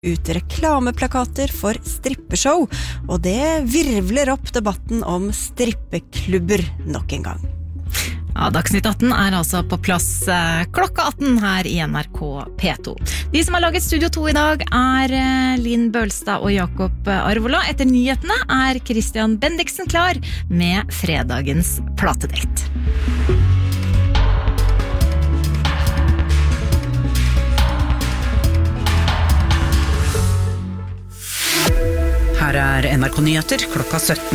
ut reklameplakater for strippeshow, og det virvler opp debatten om strippeklubber nok en gang. Ja, Dagsnytt 18 altså på plass klokka 18 her i NRK P2. De som har laget Studio 2 i dag Linn Bølstad og Jakob Arvola. Etter nyhetene Christian Bendiksen klar med fredagens platedate. Her NRK Nyheter klokka 17.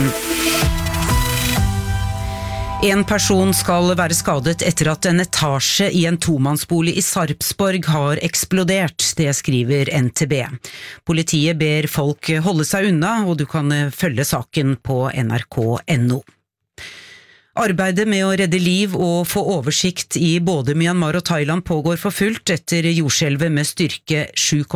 En person skal være skadet etter at en etasje i en tomannsbolig i Sarpsborg har eksplodert, det skriver NTB. Politiet ber folk holde seg unna, og du kan følge saken på nrk.no. Arbeidet med å redde liv og få oversikt i både Myanmar og Thailand pågår for fullt etter jordskjelvet med styrke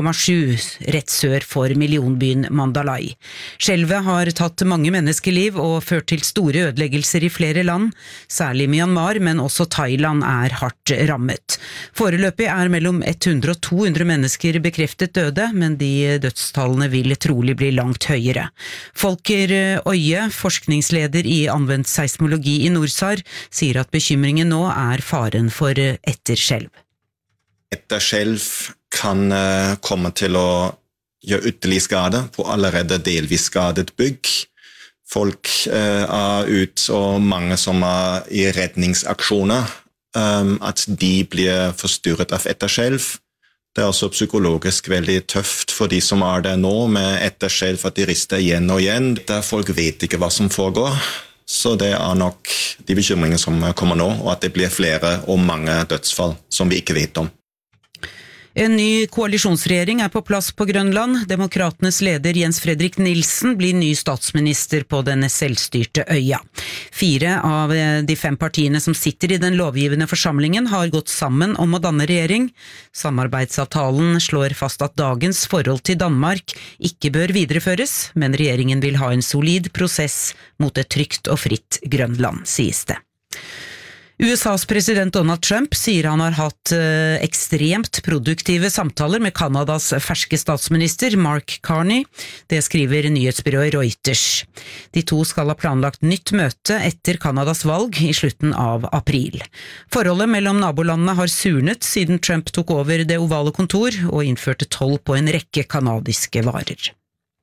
7,7 rett sør for millionbyen Mandalay. Skjelvet har tatt mange menneskeliv og ført til store ødeleggelser i flere land, særlig Myanmar, men også Thailand hardt rammet. Foreløpig mellom 100 og 200 mennesker bekreftet døde, men de dødstallene vil trolig bli langt høyere. Volker Øye, forskningsleder i anvendt seismologi i Norsar, sier at bekymringen nå faren for etterskjelv. Etterskjelv kan komme til å gjøre ytterligere skade på allerede delvis skadet bygg. Folk ut, og mange som i redningsaksjoner, at de blir forstyrret av etterskjelv. Det også psykologisk veldig tøft for de som der nå, med etterskjelv at de rister igjen og igjen. Der folk vet ikke hva som foregår. Så det nok de bekymringene som kommer nå, og at det blir flere og mange dødsfall som vi ikke vet om. En ny koalisjonsregjering på plass på Grønland. Demokratenes leder Jens Fredrik Nielsen blir ny statsminister på den selvstyrte øya. 4 av de 5 partiene som sitter i den lovgivende forsamlingen har gått sammen om å danne regjering. Samarbeidsavtalen slår fast at dagens forhold til Danmark ikke bør videreføres, men regjeringen vil ha en solid prosess mot et trygt og fritt Grønland, sies det. USAs president Donald Trump sier han har hatt ekstremt produktive samtaler med Kanadas ferske statsminister Mark Carney. Det skriver nyhetsbyrået Reuters. De to skal ha planlagt nytt møte etter Kanadas valg i slutten av april. Forholdet mellom nabolandene har surnet siden Trump tok over det ovale kontor og innførte toll på en rekke kanadiske varer.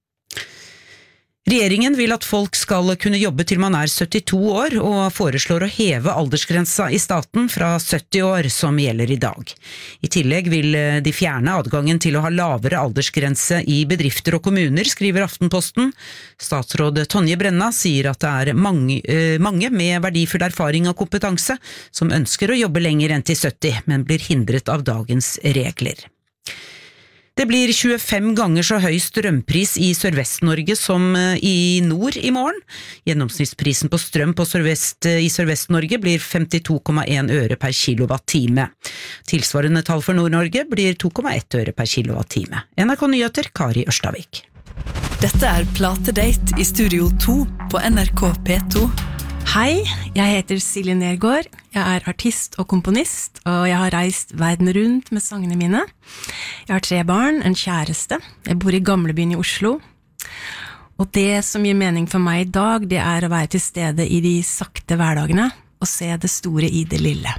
Regjeringen vil at folk skal kunne jobbe til man 72 år, og foreslår å heve aldersgrensa i staten fra 70 år, som gjelder i dag. I tillegg vil de fjerne adgangen til å ha lavere aldersgrense i bedrifter og kommuner, skriver Aftenposten. Statsråd Tonje Brenna sier at det mange med verdifull erfaring og kompetanse som ønsker å jobbe lenger enn til 70, men blir hindret av dagens regler. Det blir 25 ganger så høy strømpris i Sørvest-Norge som i nord i morgen. Gjennomsnittsprisen på strøm i Sørvest-Norge blir 52,1 øre per kilowattime. Tilsvarende tall for Nord-Norge blir 2,1 øre per kilowattime. NRK Nyheter, Kari Ørstavik. Dette Platedate i Studio 2 på NRK P2. Hei, jeg heter Silje Nergård, jeg artist og komponist, og jeg har reist verden rundt med sangene mine. Jeg har 3 barn, en kjæreste, jeg bor i Gamlebyen i Oslo, og det som gir mening for meg i dag, det å være til stede i de sakte hverdagene, og se det store i det lille.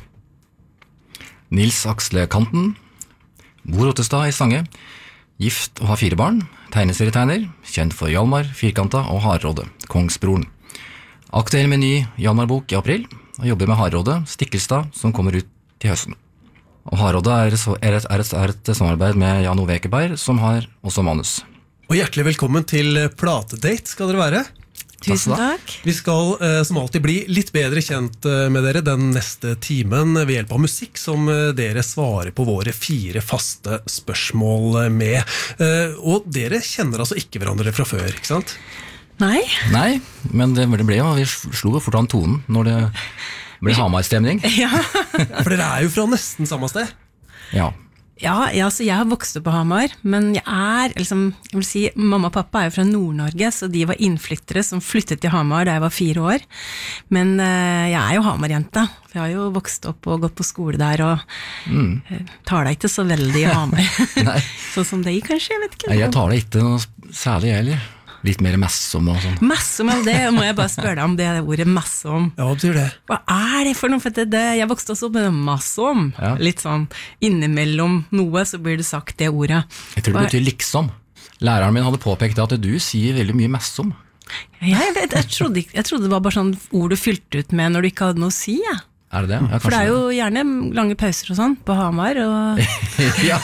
Nils Aksle Kanten, bor Ottestad i Stange, gift og har 4 barn, tegneserietegner, kjent for Hjalmar, Firkanta og Hardråde, Kongsbroren. Aktuell med ny Hjalmar-bok i april, og jobber med Hardråde, Stiklestad, som kommer ut til høsten. Og Hardråde et samarbeid med Jan Ove Ekeberg, som har også manus. Og hjertelig velkommen til Platedate skal dere være. Tusen takk. Vi skal som alltid bli litt bedre kjent med dere den neste timen ved hjelp av musikk som dere svarer på våre 4 faste spørsmål med. Og dere kjenner altså ikke hverandre fra før, ikke sant? Nei, men det ble jo, vi slo jo fort an tonen når det ble Hamar-stemning. Ja. For dere jo fra nesten samme sted. Ja. Ja, så jeg har vokst opp på Hamar, men jeg vil si, mamma og pappa jo fra Nord-Norge, så de var innflyttere som flyttet til Hamar da jeg var 4 år. Men jeg jo Hamar-jenta, for jeg har jo vokst opp og gått på skole der, og tar deg ikke så veldig i Hamar. Sånn som deg, kanskje, jeg vet ikke. Jeg tar det ikke noe særlig, heller. Litt mer messom og sånn. Messom, det må jeg bare spørre deg om, det ordet messom. Ja, hva betyr det? Hva det for noe? For jeg vokste også opp med messom. Ja. Litt sånn, innimellom noe så blir det sagt det ordet. Jeg tror det betyr liksom. Læreren min hadde påpekt at du sier veldig mye messom. Ja, jeg trodde det var bare sånn ord du fylte ut med når du ikke hadde noe å si, ja. Det det? Ja, for det jo gjerne lange pauser og sånn på Hamar og... Ja,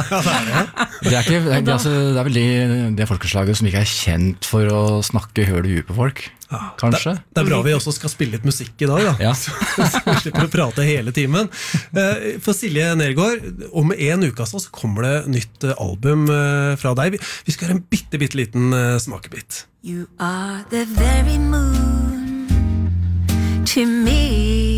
det er vel det folkeslaget som ikke kjent for å snakke høl i huet på folk, kanskje. Det bra vi også skal spille litt musikk i dag, da. Ja. Så vi slipper å prate hele timen. For Silje Nergård, om en uke så kommer det nytt album fra deg. Vi skal gjøre en bitte liten smakebit. You are the very moon to me.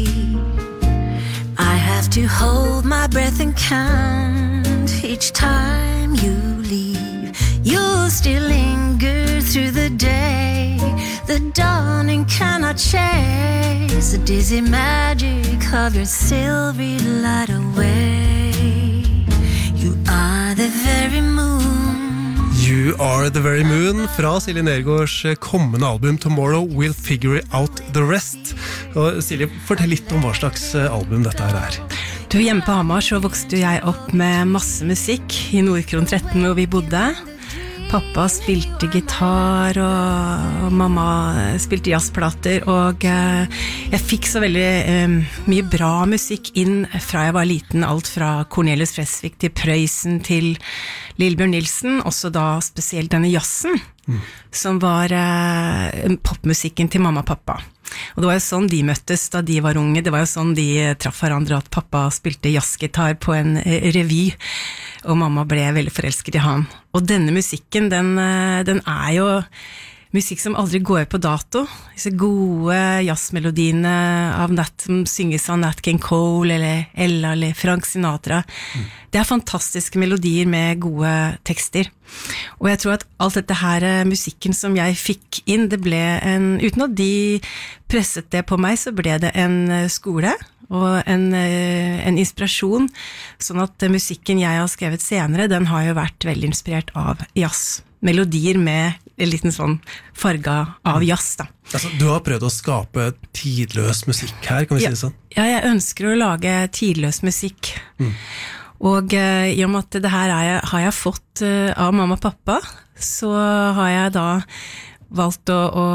I have to hold my breath and count each time you leave. You'll still linger through the day. The dawning cannot chase the dizzy magic of your silvery light away. You are the very moon. You Are The Very Moon fra Silje Nergårds kommende album Tomorrow We'll Figure Out The Rest. Og Silje, fortell litt om hva slags album dette her Du, hjemme på Hamar så vokste jeg opp med masse musikk i Nordkron 13 hvor vi bodde. Pappa spilte gitar og mamma spilte jazzplater og jeg fikk så veldig mye bra musikk inn fra jeg var liten, alt fra Cornelis Vreeswijk til Prøysen til Lillebjørn Nilsen, også da spesielt denne jazzen som var popmusikken til mamma og pappa. Og det var jo sånn de møttes da de var unge, det var jo sånn de traff hverandre at pappa spilte jazzgitar på en revy og mamma ble veldig forelsket i han. Og denne musikken, den jo musikk som aldri går på dato. Disse gode jazzmelodiene som synges av Nat King Cole eller Ella eller Frank Sinatra. Det fantastiske melodier med gode tekster. Og jeg tror at alt dette her musikken som jeg fikk inn, det ble uten at de presset det på meg, så ble det en skole og en inspirasjon, sånn at musikken jeg har skrevet senere, den har jo vært veldig inspirert av jazz. Melodier med en liten sånn farga av jazz da. Altså, du har prøvd å skape tidløs musikk her, kan vi si det sånn? Ja, jeg ønsker å lage tidløs musikk. Og i og med at det her har jeg fått av mamma og pappa, så har jeg da valgt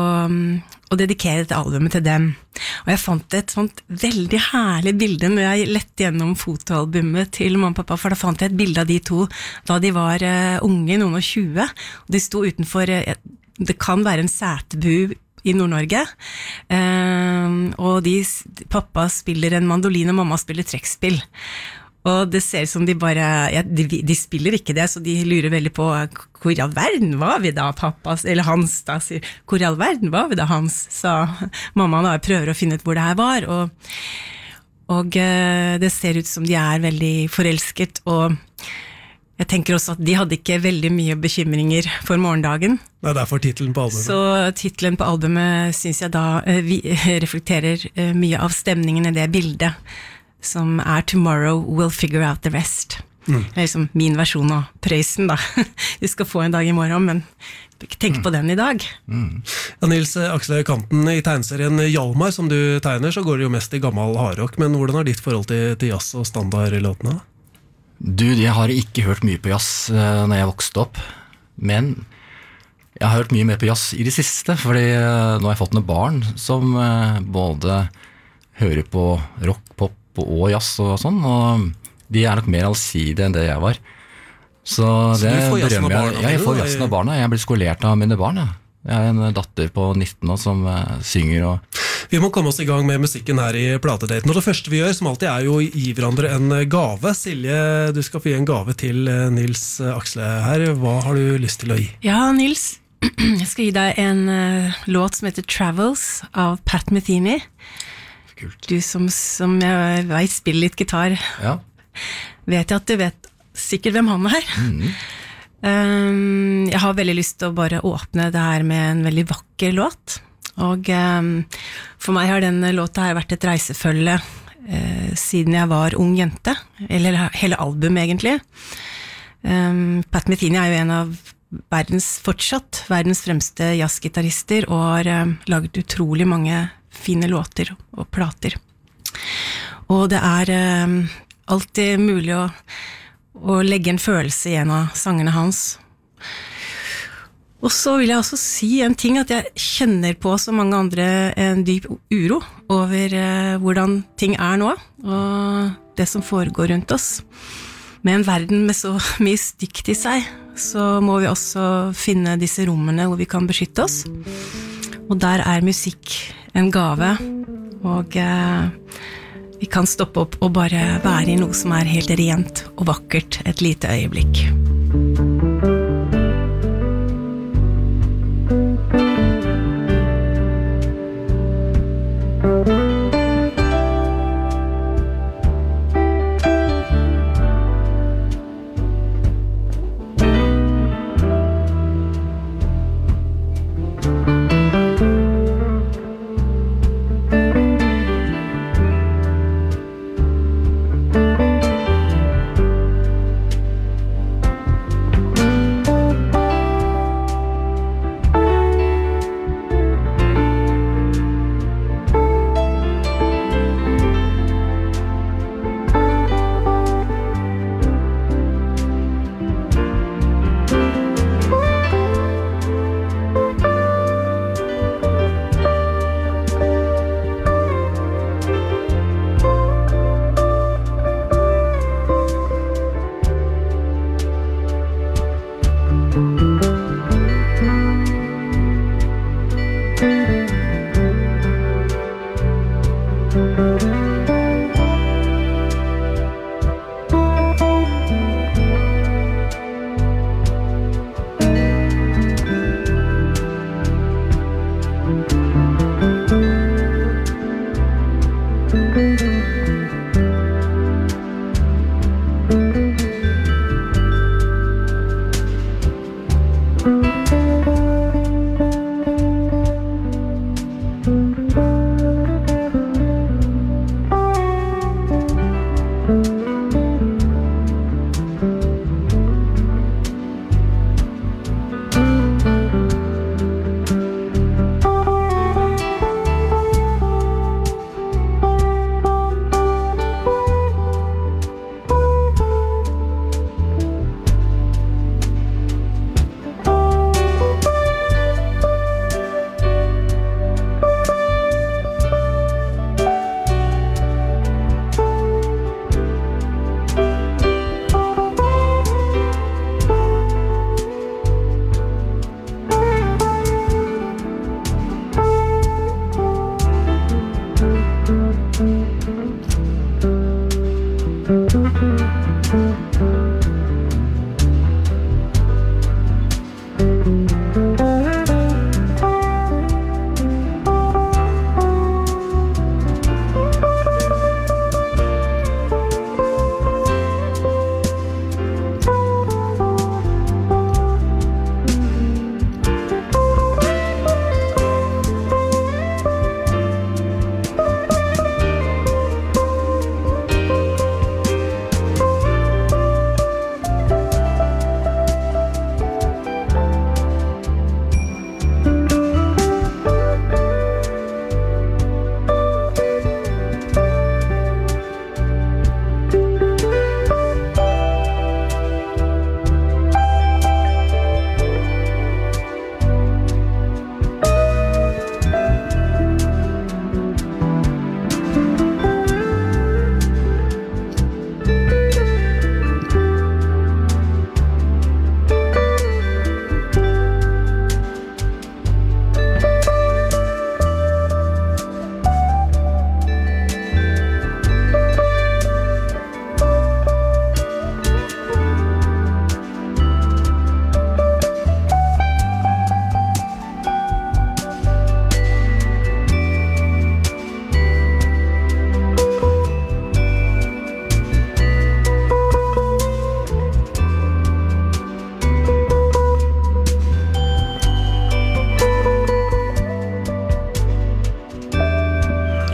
å dedikere dette albumet til dem. Og jeg fant et sånt veldig herlig bilde når jeg lette gjennom fotoalbumet til mamma og pappa, for da fant jeg et bilde av de to da de var unge, noen og 20, og de sto utenfor, det kan være en setebu i Nord-Norge, og pappa spiller en mandolin og mamma spiller trekkspill. Og det ser ut som de bare, de spiller ikke det, så de lurer veldig på hvor i all verden var vi da, pappa, eller Hans da, sier, hvor i all verden var vi da, Hans, sa mamma da, prøver å finne ut hvor det her var, og det ser ut som de veldig forelsket, og jeg tenker også at de hadde ikke veldig mye bekymringer for morgendagen. Det derfor titlen på albumet. Så titlen på albumet synes jeg da reflekterer mye av stemningen i det bildet, som Tomorrow We'll Figure Out The Rest. Det liksom min versjon av Prøysen da. Vi skal få en dag i morgen, men tenk på den i dag. Ja, Nils Aksle Kanten, i tegneserien Hjalmar som du tegner, så går det jo mest i gammel hardrock, men hvordan har ditt forhold til jazz og standardlåtene? Du, jeg har ikke hørt mye på jazz når jeg vokste opp, men jeg har hørt mye mer på jazz i det siste, fordi nå har jeg fått noen barn som både hører på rock, pop og jazz og sånn, og de nok mer allsidige enn det jeg var. Så det berømmer jeg. Jeg får jazzen av barna. Jeg blir skolert av mine barn. Jeg har en datter på 19 nå som synger. Vi må komme oss i gang med musikken her i Platedaten. Og det første vi gjør, som alltid, jo å gi hverandre en gave. Silje, du skal få gi en gave til Nils Aksle her. Hva har du lyst til å gi? Ja, Nils, jeg skal gi deg en låt som heter Travels av Pat Metheny. Du som jeg vet spiller litt gitar, vet jeg at du vet sikkert hvem han er. Jeg har veldig lyst til å bare åpne det her med en veldig vakker låt. Og for meg har denne låta her vært et reisefølge siden jeg var ung jente, eller hele album egentlig. Pat Metheny er jo en av fortsatt verdens fremste jazzgitarister, og har laget utrolig mange fine låter og plater. Og det er alltid mulig å legge en følelse i en av sangene hans. Og så vil jeg også si en ting, at jeg kjenner på som mange andre en dyp uro over hvordan ting er nå, og det som foregår rundt oss. Med en verden med så mye stygt i seg, så må vi også finne disse rommene hvor vi kan beskytte oss. Og der er musikk en gave, og vi kan stoppe opp og bare være i noe som er helt rent og vakkert et lite øyeblikk.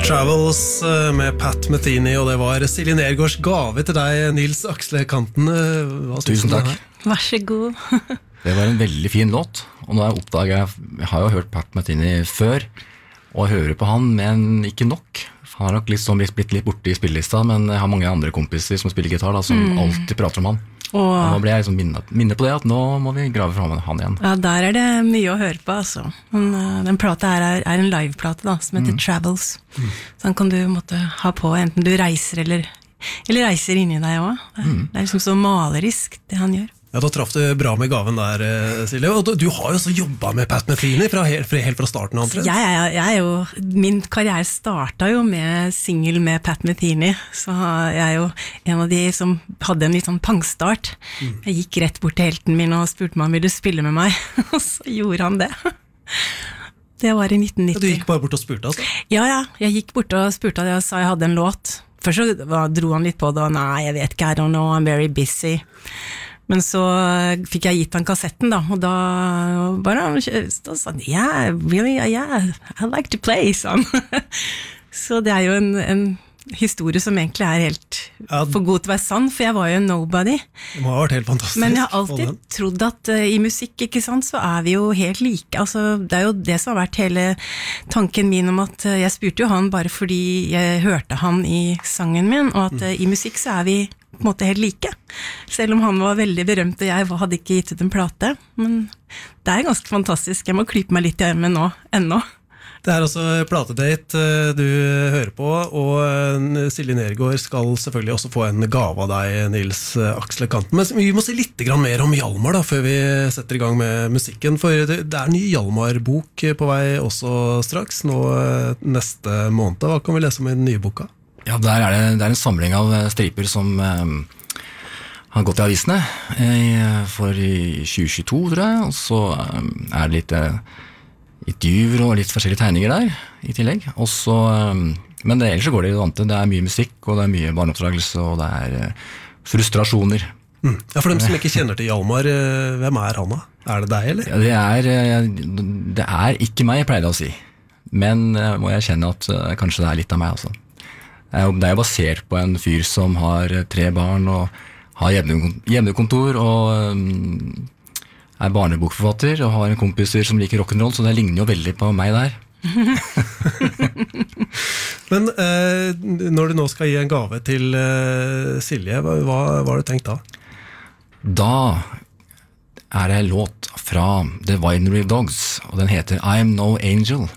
Travels med Pat Metheny, og det var Silje Nergårds gave til deg, Nils Aksle Kanten. Tusen takk. Vær så god. Det var en veldig fin låt, og nå jeg har jo hørt Pat Metheny før, og hører på han, men ikke nok. Han har nok blitt litt borte i spillelista, men jeg har mange andre kompiser som spiller gitar, da, som alltid prater om han. Og nå ble jeg liksom minnet på det, at nå må vi grave fram han igjen. Ja, der det mye å høre på, altså. Den plata her er en liveplate da, som heter Travels. Så den kan du måtte ha på, enten du reiser eller reiser inn i deg også. Det liksom så malerisk, det han gjør. Ja, da traff du bra med gaven der, Silje. Og du har jo også jobbet med Pat Metheny helt fra starten, annet. Min karriere startet jo med single med Pat Metheny, så jeg er jo en av de som hadde en litt sånn pangstart. Jeg gikk rett bort til helten min og spurte meg om ville du spille med meg, og så gjorde han det. Det var i 1990. Ja, du gikk bare bort og spurte, altså? Ja, jeg gikk bort og spurte og sa jeg hadde en låt. Først så dro han litt på det, og nei, jeg vet ikke, I don't know, I'm very busy. Men så fikk jeg gitt han kassetten da, og da bare sa han, yeah, I like to play, sa han. Så det er jo en historie som egentlig er helt for god til å være sann, for jeg var jo en nobody. Det må ha vært helt fantastisk. Men jeg har alltid trodd at i musikk, ikke sant, så er vi jo helt like. Altså, det er jo det som har vært hele tanken min om at jeg spurte jo han bare fordi jeg hørte han i sangen min, og at i musikk så er vi på en måte helt like. Selv om han var veldig berømt, og jeg hadde ikke gitt ut en plate. Men det er ganske fantastisk. Jeg må klype meg litt i armen nå, ennå. Det er altså Platedate du hører på, og Silje Nergård skal selvfølgelig også få en gave av deg, Nils Aksle Kanten. Men vi må si litt mer om Hjalmar da, før vi setter i gang med musikken, for det er en ny Hjalmar-bok på vei også straks, nå neste måned. Hva kan vi lese om i den nye boka? Ja, det er en samling av striper som har gått i avisene for i 2022, tror jeg, og så er det litt intervjuer og litt forskjellige tegninger der i tillegg. Også, men ellers så går det i det vante. Det er mye musikk, og det er mye barneoppdragelse, og det er frustrasjoner. Ja, for dem som ikke kjenner til Hjalmar, hvem er han da? Er det deg, eller? Ja, det er ikke meg, jeg pleier å si. Men må jeg kjenne at kanskje det er litt av meg, altså. Det er jo basert på en fyr som har 3 barn og har hjemmekontor og er barnebokforfatter og har en kompiser som liker rock'n'roll, så det ligner jo veldig på meg der. Men når du nå skal gi en gave til Silje, hva har du tenkt da? Da er det en låt fra The Winery Dogs, og den heter I'm No Angel.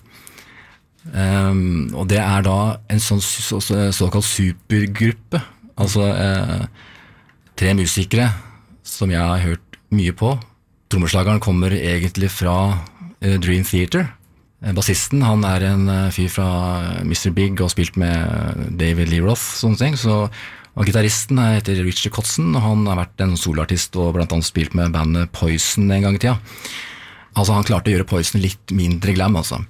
Og det er da en sånn såkalt supergruppe, altså 3 musikere som jeg har hørt mye på. Trommeslageren kommer egentlig fra Dream Theater. Bassisten, han er en fyr fra Mr. Big og spilt med David Lee Roth, sånne ting. Og gitaristen heter Richard Kotzen, og han har vært en soloartist og blant annet spilt med bandet Poison en gang i tida. Altså han klarte å gjøre Poison litt mindre glam, altså.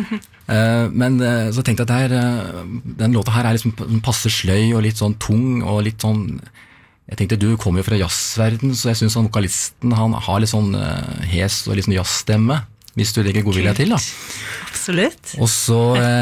Men så tenkte jeg at den låta her er liksom passe sløy og litt sånn tung og litt sånn, jeg tenkte du kommer jo fra jazzverden, så jeg synes vokalisten han har litt sånn hes og litt sånn jazzstemme, hvis du legger godvilja til da. Absolutt. Og så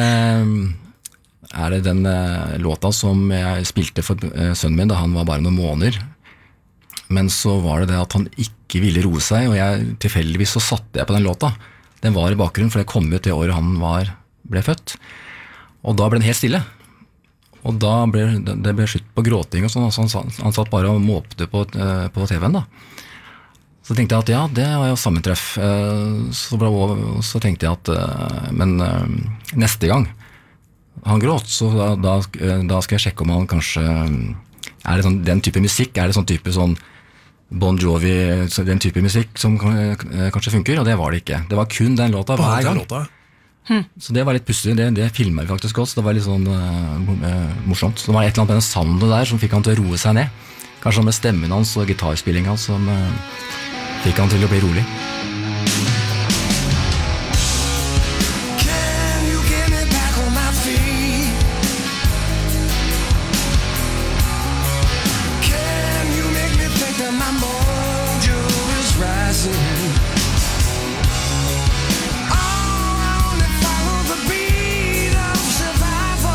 er det den låta som jeg spilte for sønnen min da han var bare noen måneder, men så var det at han ikke ville roe seg, og jeg tilfeldigvis så satte jeg på den låta. Den var i bakgrunnen, for det kom ut det året han ble født. Og da ble den helt stille. Og da ble slutt på gråting og sånn, så han satt bare og måpte på TV-en da. Så tenkte jeg at ja, det var jo sammentreff. Så tenkte jeg at, men neste gang han gråt, så da skal jeg sjekke om han kanskje, er det sånn, den type musikk, er det sånn type sånn Bon Jovi, den type musikk som kanskje funker, og det var det ikke. Det var kun den låta hver gang. Så det var litt pussig, det filmet jeg faktisk også, så det var litt sånn morsomt. Så det var et eller annet med den soundet der som fikk han til å roe seg ned. Kanskje med stemmen hans og gitarspilling hans som fikk han til å bli rolig. Follow the beat of survival.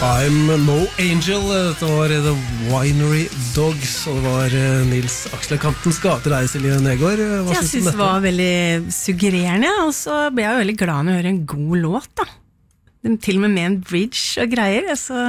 I'm no angel. Det var The Winery Dogs, og det var Nils Aksel Kantens gave til deg, Silje Negård. Jeg synes det var veldig suggererende, og så ble jeg veldig glad når jeg hører en god låt da. Til og med en bridge og greier.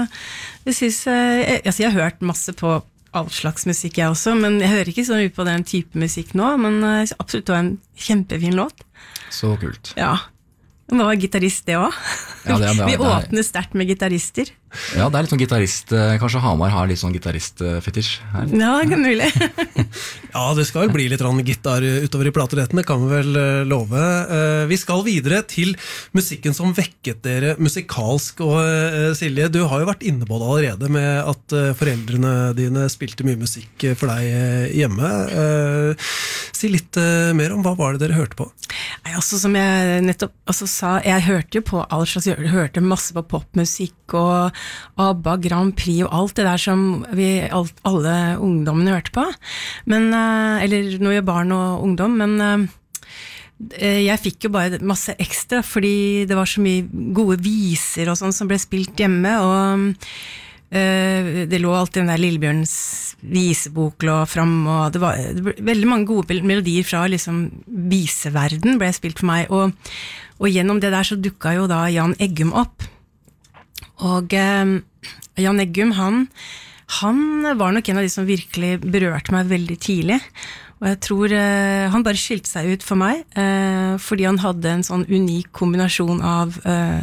Jeg har hørt masse på all slags musikk jeg også, men jeg hører ikke sånn ut på den type musikk nå, men absolutt det var en kjempefin låt. Så kult. Ja. Det var gitarist det også. Ja, Vi åpner sterkt med gitarister. Ja, det litt sånn gitarist, kanskje Hamar har litt sånn gitaristfetisj her. Ja, det mulig. Ja, det skal vel bli litt gitar utover i plateretten, det kan vi vel love. Vi skal videre til musikken som vekket dere musikalsk, og Silje, du har jo vært inne på det allerede med at foreldrene dine spilte mye musikk for deg hjemme. Si litt mer om hva var det dere hørte på? Som jeg nettopp sa, jeg hørte jo på all slags, jeg hørte masse på popmusikk og ABBA, Grand Prix og alt det der som alle ungdommene hørte på, men, eller nå er barn og ungdom, men jeg fikk jo bare masse ekstra, fordi det var så mye gode viser og sånn som ble spilt hjemme, og det lå alltid den der Lillebjørns visebok lå fram, og det ble veldig mange gode melodier fra liksom viseverden ble spilt for meg, og gjennom det der så dukket jo da Jan Eggum opp, og Jan Eggum han var nok en av de som virkelig berørte meg veldig tidlig, og jeg tror han bare skilte seg ut for meg, fordi han hadde en sånn unik kombinasjon av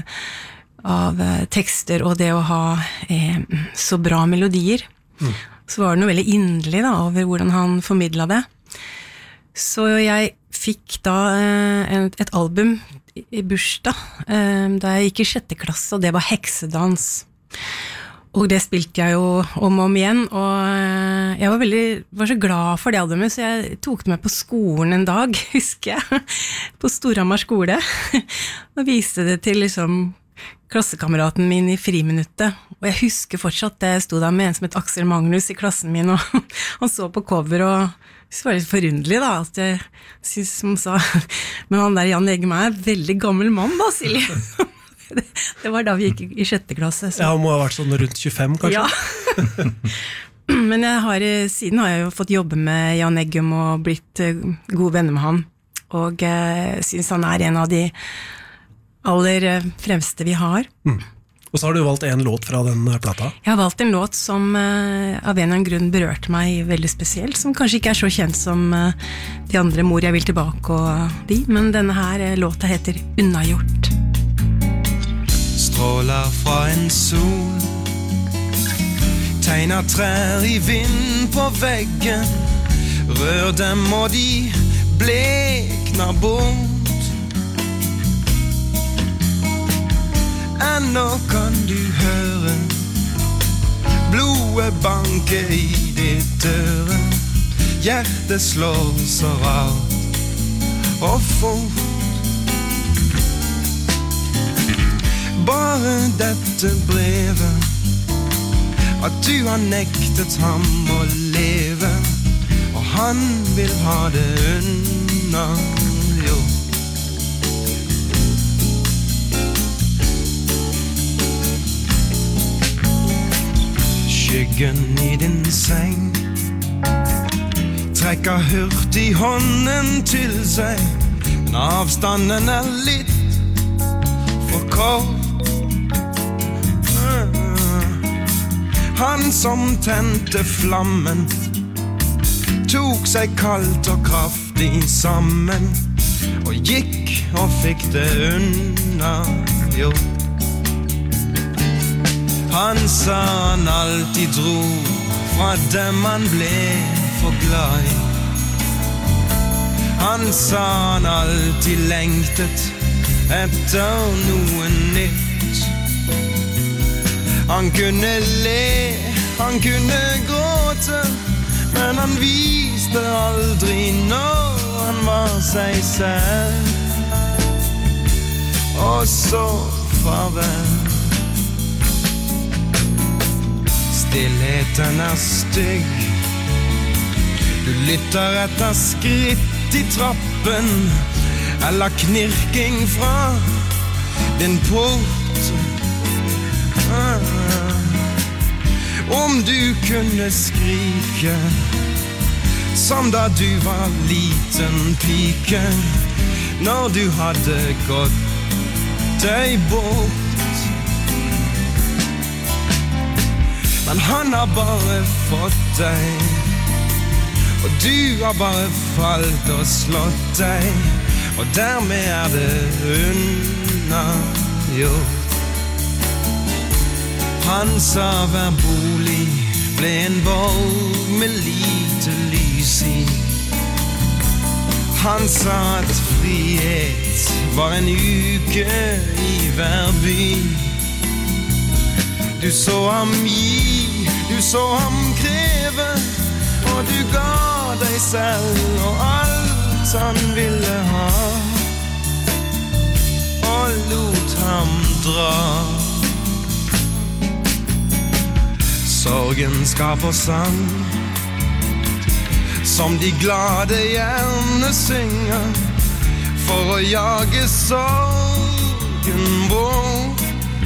tekster og det å ha så bra melodier. Så var det noe veldig inderlig da, over hvordan han formidlet det. Så jeg fikk da et album i bursdag, da jeg gikk i 6. klasse, og det var Heksedans. Og det spilte jeg jo om og om igjen, og jeg var så glad for det albumet, så jeg tok det med på skolen en dag, husker jeg, på Storhamar skole, og viste det til liksom klassekameraten min i friminuttet, og jeg husker fortsatt det jeg stod der med en som het Aksel Magnus i klassen min, og han så på cover, og det var litt forunderlig da, at jeg synes som sa, men han der Jan Eggum er en veldig gammel mann da, Silje. Det var da vi gikk i 6. klasse. Så. Ja, han må ha vært sånn rundt 25 kanskje? Ja. Men siden har jeg jo fått jobbe med Jan Eggum og blitt gode venner med han, og synes han er en av de aller fremste vi har. Og så har du valgt en låt fra den plata? Jeg har valgt en låt som av en eller annen grunn berørte meg veldig spesielt, som kanskje ikke er så kjent som de andre, Mor jeg vil tilbake og de, men denne her låta heter Unnagjort. Stråler fra en sol, tegner trær i vind på veggen, rør dem og de blekner bort. Ennå kan du høre blodet banke i ditt øre, hjertet slår så rart og fort. Bare dette brevet, at du har nektet ham å leve, og han vil ha det unnagjort. Skyggen i din seng trekker hurtig hånden til seg, men avstanden er litt for kort. Han som tente flammen tok seg kaldt og kraftig sammen, og gikk og fikk det unnagjort. Han sa han alltid dro fra dem han ble for glad i. Han sa han alltid lengtet etter noe nytt. Han kunne le, han kunne gråte, men han viste aldri når han var seg selv. Og så farvel. Stillheten er stygg, du lytter etter skritt i trappen, eller knirking fra din port. Om du kunne skrike som da du var liten pike, når du hadde gått deg bort. Men han har bare fått deg, og du har bare falt og slått deg, og dermed det unnagjort. Han sa hver bolig ble en borg med lite lys i. Han sa at frihet var en uke i hver by. Du så ham gi, du så ham kreve, og du ga deg selv og alt han ville ha, og lot ham dra. Sorgen skaper sang, som de glade gjerne synger, for å jage sorgen bort.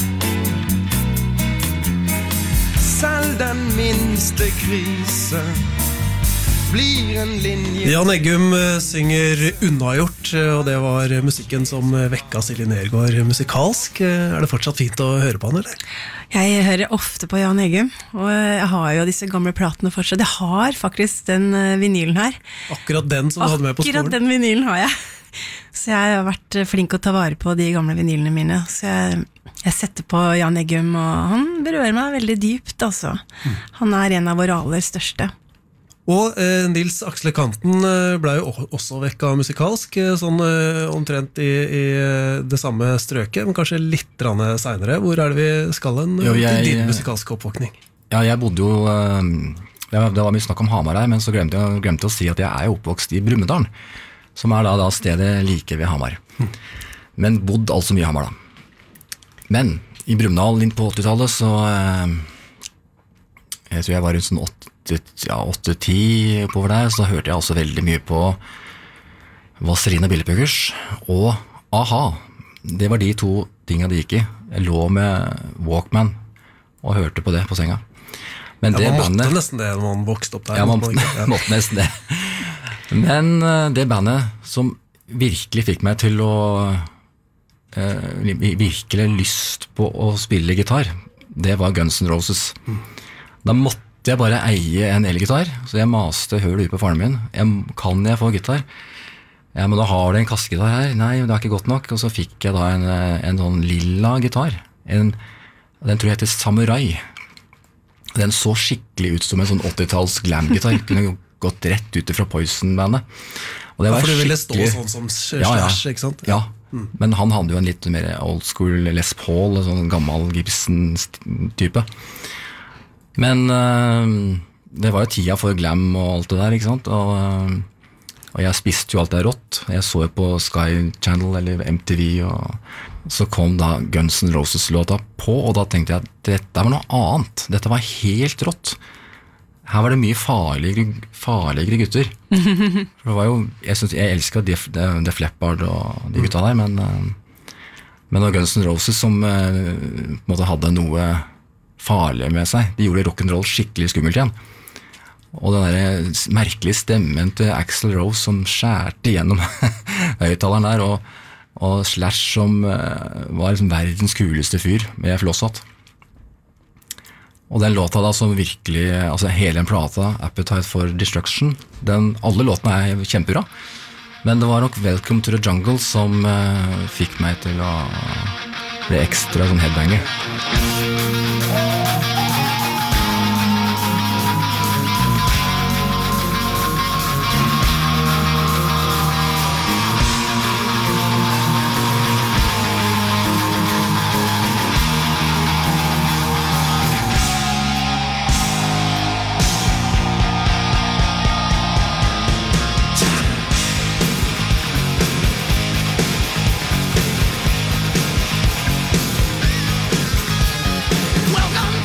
Selv den minste krise blir en linje. Jan Eggum synger Unnagjort, og det var musikken som vekka Silje Nergård musikalsk. Det fortsatt fint å høre på han, eller? Jeg hører ofte på Jan Eggum, og jeg har jo disse gamle platene fortsatt. Jeg har faktisk den vinylen her. Akkurat den som du hadde med på skolen? Akkurat den vinylen har jeg. Så jeg har vært flink å ta vare på de gamle vinylene mine. Så jeg setter på Jan Eggum, og han berører meg veldig dypt, altså. Han en av våre aller største. Og Nils Aksle Kanten ble jo også vekka musikalsk, sånn omtrent i det samme strøket, men kanskje litt senere. Hvor det vi skal til din musikalske oppvåkning? Ja, jeg bodde jo, det var mye snakk om Hamar her, men så glemte jeg å si at jeg jo oppvokst i Brumunddal, som da stedet like ved Hamar. Men bodd altså mye i Hamar da. Men i Brumunddal inn på 80-tallet så jeg tror jeg var rundt sånn 8-10 oppover der, så da hørte jeg også veldig mye på Vaseline og Billy Puggers og A-ha. Det var de to tingene de gikk i. Jeg lå med Walkman og hørte på det på senga. Men det man bandet, måtte nesten det når man vokste opp der. Ja, man måtte nesten det. Men det bandet som virkelig fikk meg til å virkelig lyst på å spille gitar, det var Guns N' Roses. Da måtte jeg bare eie en elgitar, så jeg maste høl ut på faren min. Kan jeg få gitar? Ja, men da har du en kassegitar her. Nei, det ikke godt nok. Og så fikk jeg da en sånn lilla gitar. Den tror jeg heter Samurai. Den så skikkelig ut som en sånn 80-talls glam-gitar. Kunne gått rett ut fra Poison-bandet. Og det var for du ville skikkelig... stå sånn som Slash, ikke sant? Ja, men han hadde jo en litt mer old school Les Paul, en sånn gammel Gibson-type. Men det var jo tida for glam og alt det der, ikke sant? Og jeg spiste jo alt det rått. Jeg så jo på Sky Channel eller MTV, og så kom da Guns N' Roses-låta på, og da tenkte jeg at dette var noe annet. Dette var helt rått. Her var det mye farligere gutter. For det var jo, jeg elsket Def Leppard og de gutta der, men det var Guns N' Roses som på en måte hadde noe farlige med seg. De gjorde rock'n'roll skikkelig skummelt igjen. Og den der merkelige stemmen til Axl Rose som skjærte gjennom høyttaleren der, og Slash som var liksom verdens kuleste fyr med flosshatt. Og den låta da som virkelig, altså hele den plata, Appetite for Destruction, alle låtene kjempebra. Men det var nok Welcome to the Jungle som fikk meg til å bli ekstra sånn headbanger. Welcome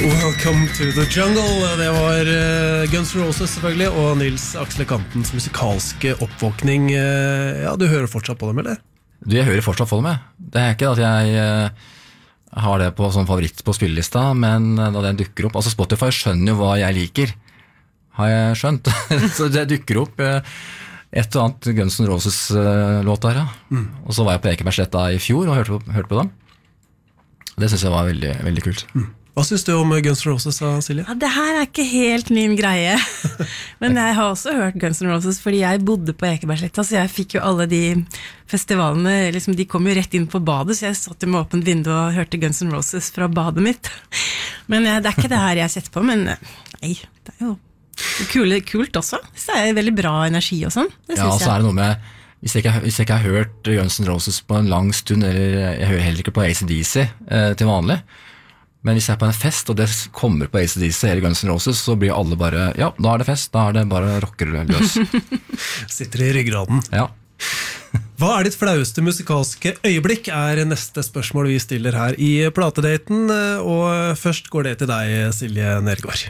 Welcome to the jungle. Det var Guns N' Roses selvfølgelig, og Nils Aksel Kantens musikalske oppvåkning. Ja, du hører fortsatt på dem, eller? Jeg hører fortsatt på dem, jeg. Det er ikke at jeg har det på som favoritt på spillelista, men da den dukker opp, altså Spotify skjønner jo hva jeg liker, har jeg skjønt. Så det dukker opp et og annet Guns N' Roses-låt der, ja. Og så var jeg på Ekebergsletta i fjor og hørte på dem. Det synes jeg var veldig, veldig kult. Hva synes du om Guns N' Roses, Silje? Ja, det her ikke helt min greie. Men jeg har også hørt Guns N' Roses, fordi jeg bodde på Ekebergsletta, så jeg fikk jo alle de festivalene, liksom, de kom jo rett inn på badet, så jeg satt jo med åpent vindu og hørte Guns N' Roses fra badet mitt. Men det ikke det her jeg setter på, men nei, det jo kult også. Så det veldig bra energi og sånn. Ja, og så det noe med Hvis jeg ikke har hørt Guns N' Roses på en lang stund, eller jeg hører heller ikke på AC/DC til vanlig, men hvis jeg på en fest, og det kommer på AC/DC eller Guns N' Roses, så blir alle bare, ja, da det fest, da det bare rocker løs. Sitter i ryggraden. Ja. Hva ditt flaueste musikalske øyeblikk, neste spørsmål vi stiller her i Platedaten, og først går det til deg, Silje Nergård.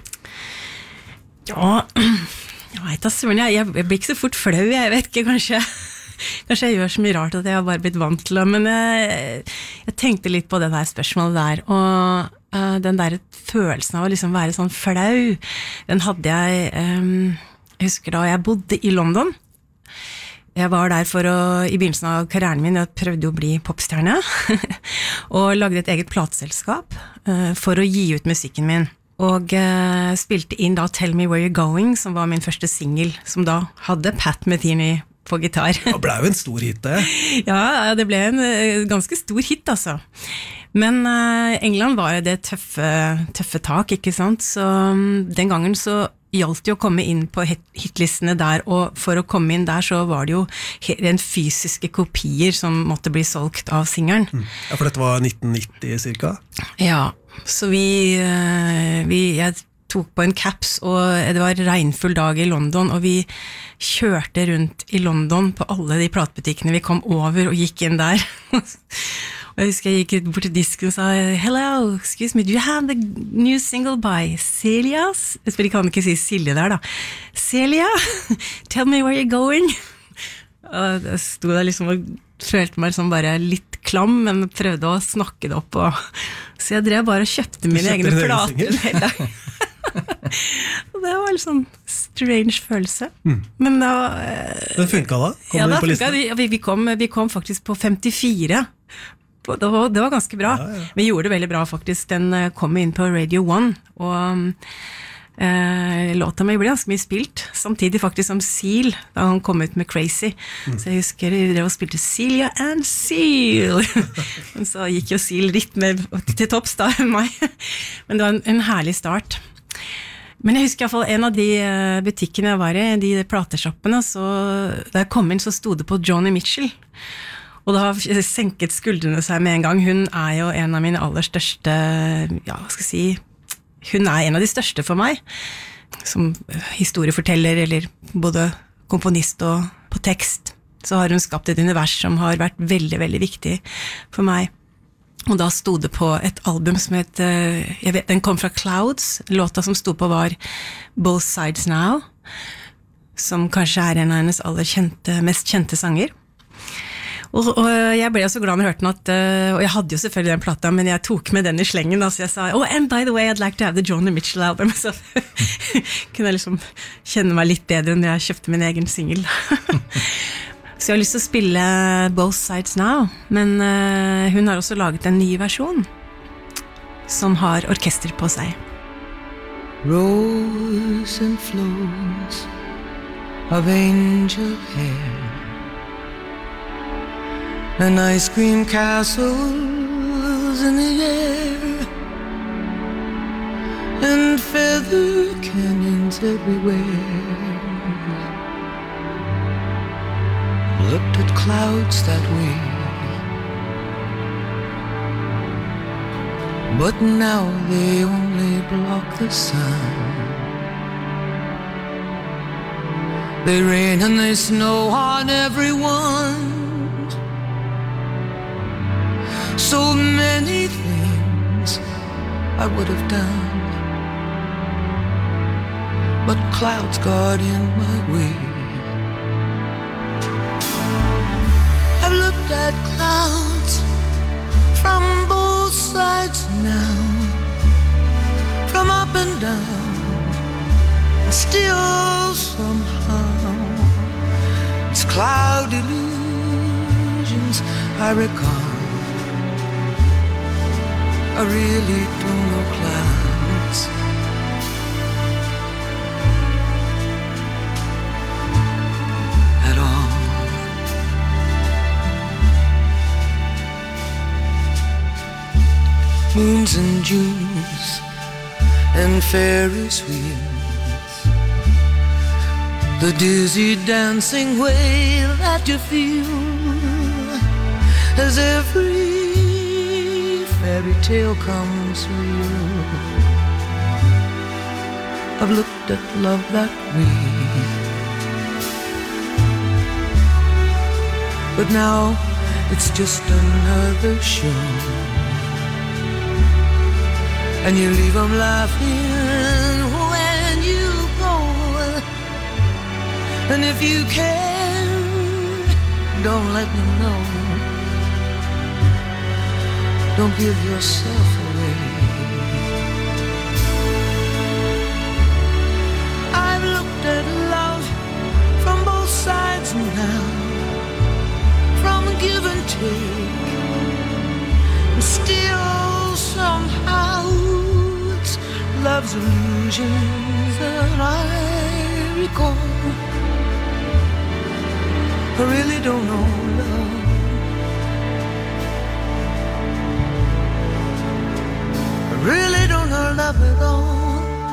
Ja, jeg vet da, Søren, jeg blir ikke så fort flau, jeg vet ikke, kanskje jeg gjør så mye rart at jeg har bare blitt vant til det, men jeg tenkte litt på det der spørsmålet der, og den der følelsen av å liksom være sånn flau, den hadde jeg husker da jeg bodde i London. Jeg var der i begynnelsen av karrieren min, jeg prøvde å bli popstjerne, og lagde et eget plateselskap for å gi ut musikken min. Og spilte inn da Tell Me Where You're Going, som var min første single, som da hadde Pat Metheny på gitar. Det ble jo en stor hit, det. Ja, det ble en ganske stor hit, altså. Men England var det tøffe tak, ikke sant? Så den gangen så gjaldt det å komme inn på hitlistene der, og for å komme inn der så var det jo rent fysiske kopier som måtte bli solgt av singeren. Ja, for dette var 1990 cirka? Ja, så jeg tok på en caps, og det var regnfull dag i London, og vi kjørte rundt i London på alle de platebutikkene vi kom over og gikk inn der. Og jeg husker jeg gikk bort til disken og sa, hello, excuse me, do you have the new single by Celia? Jeg kan ikke si Silje der da. Celia, tell me where you're going. Og jeg stod der liksom og følte meg som bare litt klam, men prøvde å snakke det opp. Så jeg drev bare og kjøpte mine egne plater. Det var litt sånn strange følelse. Men da... Det funket da? Ja, det funket. Vi kom faktisk på 54. Det var ganske bra. Ja. Vi gjorde det veldig bra faktisk. Den kom inn på Radio 1, og låta mi ble ganske mye spilt, samtidig faktisk som Seal, da han kom ut med Crazy. Så jeg husker vi spilte Celia and Seal. Men så gikk jo Seal litt mer til topps da enn meg. Men det var en herlig start. Men jeg husker i hvert fall en av de butikkene jeg var i, de plateshoppene, så da jeg kom inn så stod det på Joni Mitchell. Og da senket skuldrene seg med en gang. Hun jo en av mine aller største, ja, hva skal jeg si, hun en av de største for meg, som historieforteller, eller både komponist og på tekst. Så har hun skapt et univers som har vært veldig, veldig viktig for meg. Og da stod det på et album som het, den kom fra Clouds, låta som stod på var Both Sides Now, som kanskje en av hennes mest kjente sanger. Og jeg ble så glad når jeg hørte den og jeg hadde jo selvfølgelig den plata, men jeg tok med den i slengen da, så jeg sa, and by the way, I'd like to have the Joni Mitchell album, så kunne jeg liksom kjenne meg litt bedre når jeg kjøpte min egen single. Så jeg har lyst til å spille Both Sides Now, men hun har også laget en ny versjon som har orkester på seg. Rose and flows of angel hair and ice cream castles in the air and feather canyons everywhere. Looked at clouds that way, but now they only block the sun. They rain and they snow on everyone. So many things I would have done but clouds got in my way. I've looked at clouds from both sides now, from up and down, and still somehow it's cloud illusions I recall. I really don't know clouds. At all. Moons and Junes and Ferris wheels, the dizzy dancing way that you feel as every fairy tale comes real. I've looked at love that way, but now it's just another show, and you leave them laughing when you go. And if you can, don't let me know. Don't give yourself away. I've looked at love from both sides now, from give and take, and still somehow it's love's illusions that I recall. I really don't know love. Really don't know love at all.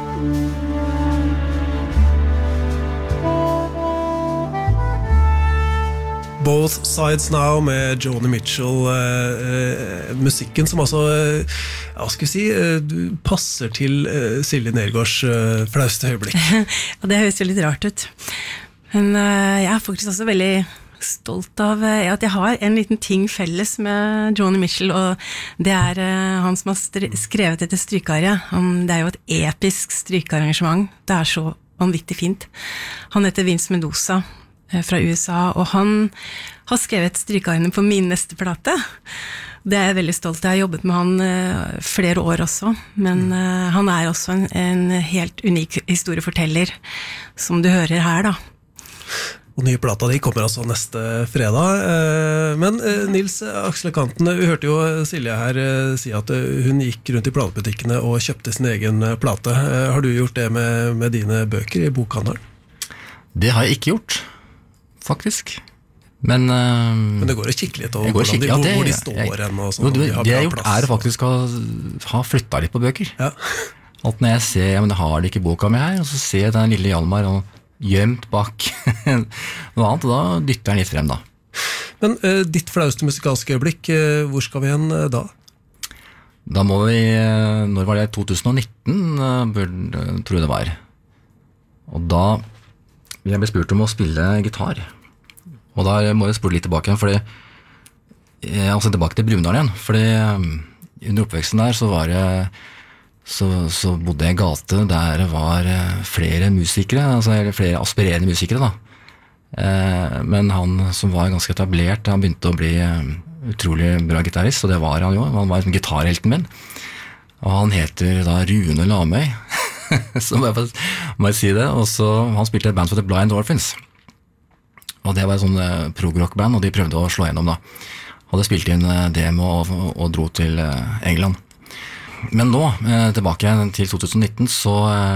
Both Sides Now med Joni Mitchell, musikken som altså, hva skal vi si, passer til Silje Nergårds flauste øyeblikk. Ja, det høres jo litt rart ut. Men jeg er faktisk også veldig stolt av at jeg har en liten ting felles med Joni Mitchell, og det er han som har skrevet dette strykeariet. Det er jo et episk strykearrangement. Det er så vanvittig fint. Han heter Vince Mendoza fra USA, og han har skrevet strykeariene på min neste plate. Det er jeg veldig stolt av. Jeg har jobbet med han flere år også, men han er også en helt unik historieforteller, som du hører her da. Og nye plata di kommer altså neste fredag. Men Nils Aksel Kanten, vi hørte jo Silje her si at hun gikk rundt i platebutikkene og kjøpte sin egen plate. Har du gjort det med dine bøker i bokhandelen? Det har jeg ikke gjort, faktisk. Men det går å kikke litt over hvor de står hen og sånn. Det jeg har gjort er faktisk å ha flyttet litt på bøker. Ja. At når jeg ser, men det har de ikke boka med her, og så ser jeg den lille Hjalmar og gjemt bak noe annet, og da dytter jeg litt frem da. Men ditt flauste musikalske øyeblikk, hvor skal vi hen da? Da må vi, når var det? 2019, tror jeg det var. Og da jeg ble spurt om å spille gitar. Og da må jeg spole litt tilbake igjen, fordi altså tilbake til Brunndal igjen, fordi under oppveksten der så var det så bodde jeg i gate der det var flere musikere, altså flere aspirerende musikere da. Men han som var ganske etablert, han begynte å bli utrolig bra gitarist, og det var han jo. Han var gitarhelten min. Og han heter da Rune Lamøy, så må jeg si det. Og så han spilte et band som heter Blind Orphans. Og det var et sånn prog-rock-band, og de prøvde å slå gjennom da. Hadde spilt inn demo og dro til England. Men nå, tilbake til 2019, så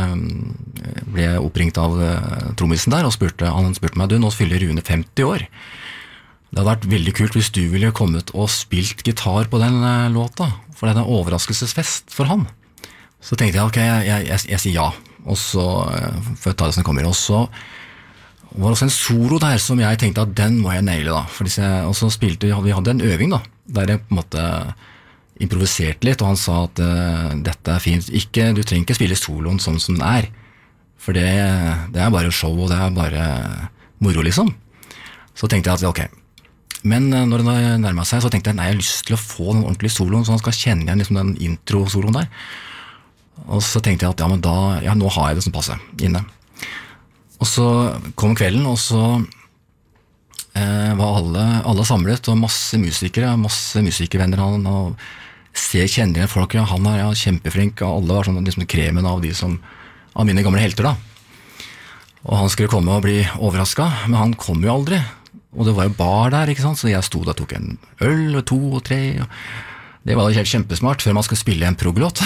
ble jeg oppringt av trommisen der, og han spurte meg, nå fyller Rune 50 år. Det hadde vært veldig kult hvis du ville kommet og spilt gitar på den låta, for det er en overraskelsesfest for han. Så tenkte jeg, ok, jeg sier ja, og så får jeg ta det som det kommer. Og så var det også en solo der som jeg tenkte at den må jeg naile da. Og så spilte vi hadde en øving da, der jeg på en måte improviserte litt, og han sa at dette er fint. Du trenger ikke spille soloen sånn som den er, for det er bare show, og det er bare moro liksom. Så tenkte jeg at ok, men når det nærmet seg, så tenkte jeg, nei, jeg har lyst til å få den ordentlige soloen, så han skal kjenne igjen liksom den intro-soloen der. Og så tenkte jeg at nå har jeg det som passer inne. Og så kom kvelden, og så var alle samlet, og masse musikervenner, og kjenner igjen folk, han er kjempeflink, og alle var sånn liksom kremen av mine gamle helter da. Og han skulle komme og bli overrasket, men han kom jo aldri, og det var jo bar der, ikke sant? Så jeg stod der og tok en øl, 2 og 3, og det var helt kjempesmart, før man skulle spille en prog-låt.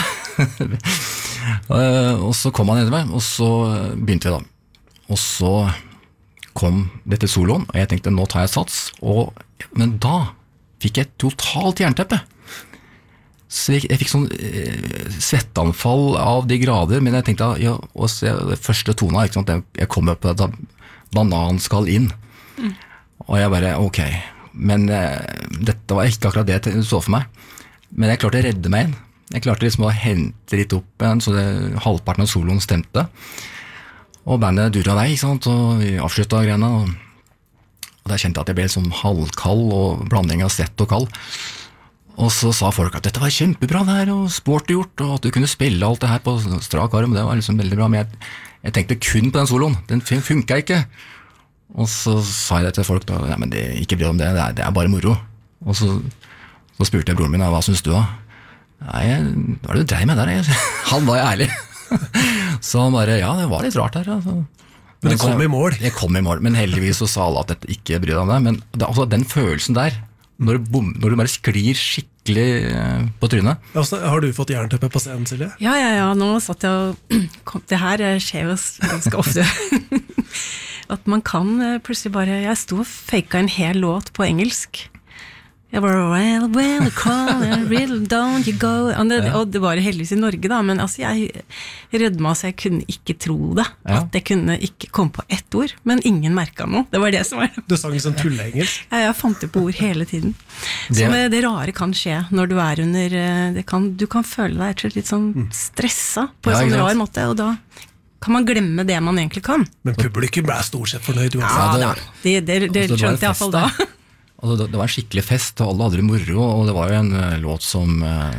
Og så kom han ned meg, og så begynte vi da. Og så kom dette soloen, og jeg tenkte, nå tar jeg sats, men da fikk jeg et totalt jernteppe. Så jeg fikk sånn svetteanfall av de grader, men jeg tenkte, det første tona, ikke sant, jeg kom opp da banan skal inn. Og jeg bare, ok, men dette var ikke akkurat det jeg så for meg. Men jeg klarte å redde meg inn. Jeg klarte liksom å hente litt opp igjen, så halvparten av soloen stemte. Og bandet durret vei, ikke sant, og vi avsluttet greiene, og da kjente jeg at jeg ble sånn halvkald, og blanding av svett og kald. Og så sa folk at dette var kjempebra det her, og sporty gjort, og at du kunne spille alt det her på strak arm, det var liksom veldig bra, men jeg tenkte kun på den soloen, den funket ikke. Og så sa jeg det til folk da, ja, men ikke bry deg om det er bare moro. Og så spurte jeg broren min, hva synes du da? Nei, hva er det du dreier med der? Han var jo ærlig. Så han bare, ja, det var litt rart her altså. Men det kom i mål. Det kom i mål, men heldigvis så sa alle at dette ikke bryr deg om det. Men altså, den følelsen der, når du bare sklir skikkelig på trynet. Har du fått jernteppe på scenen, Silje? Ja, nå satt jeg og det her skjer jo ganske ofte. At man kan plutselig bare, jeg stod og faket en hel låt på engelsk. Jeg bare, well, call, riddle, don't you go, og det var heldigvis i Norge da, men altså jeg rødde så jeg kunne ikke tro det, at jeg kunne ikke komme på ett ord, men ingen merket noe, det var det som var. Du sang sånn tulleengelsk? Ja, jeg fant det på ord hele tiden. Så det rare kan skje når du under, du kan føle deg litt sånn stresset på en sånn rar måte, og da kan man glemme det man egentlig kan. Men publikum ble stort sett fornøyd. Ja, det skjønte jeg i hvert fall da. Altså, det var en skikkelig fest, og alle hadde det moro, og det var jo en låt som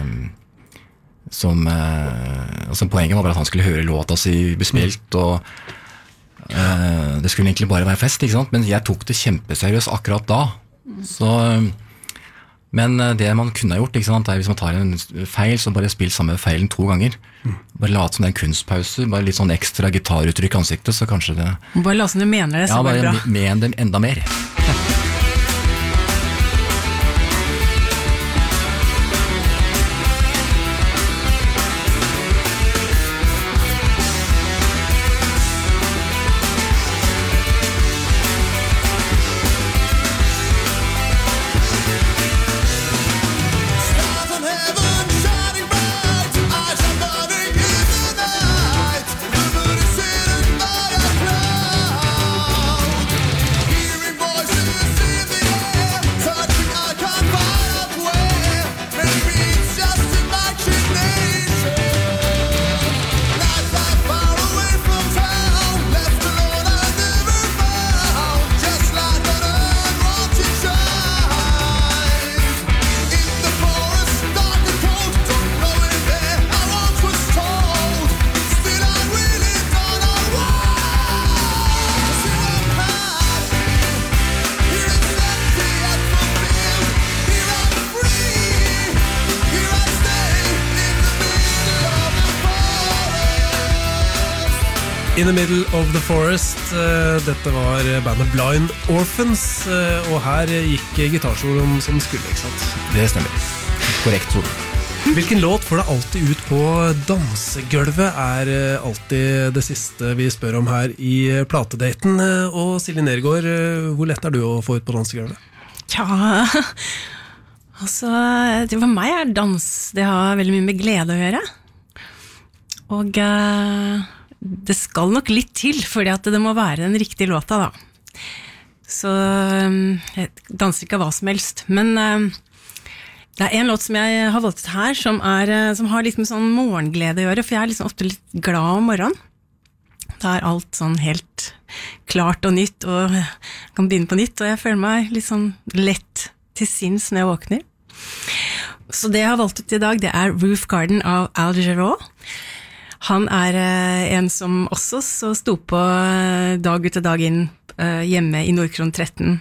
poenget var bare at han skulle høre låta si bespilt, og det skulle egentlig bare være fest, ikke sant? Men jeg tok det kjempeseriøst akkurat da. Så, men det man kunne ha gjort, ikke sant, er hvis man tar en feil, så bare spill samme feilen 2 ganger. Bare late som det er en kunstpause, bare litt sånn ekstra gitaruttrykk i ansiktet, så kanskje det... Bare late som du mener det, så var det bra. Ja, bare men dem enda mer. In the Middle of the Forest, dette var bandet Blind Orphans, og her gikk gitarsoloen som skulle, ikke sant? Det stemmer. Korrekt solo. Hvilken låt får deg alltid ut på dansegulvet er alltid det siste vi spør om her i platedaten. Og Silje Nergård, hvor lett er du å få ut på dansegulvet? Ja, altså, for meg er dans, det har veldig mye med glede å gjøre. Og det skal nok litt til, fordi at det må være den riktige låta da. Så jeg danser ikke av hva som helst, men det er en låt som jeg har valgt her, som har litt med sånn morgenglede å gjøre, for jeg er liksom ofte litt glad om morgenen. Da er alt sånn helt klart og nytt, og jeg kan begynne på nytt, og jeg føler meg litt sånn lett til sinns når jeg våkner. Så det jeg har valgt ut i dag, det er Roof Garden av Al Jarreau. Han en som også så sto på dag ut og dag inn hjemme i Nordkron 13.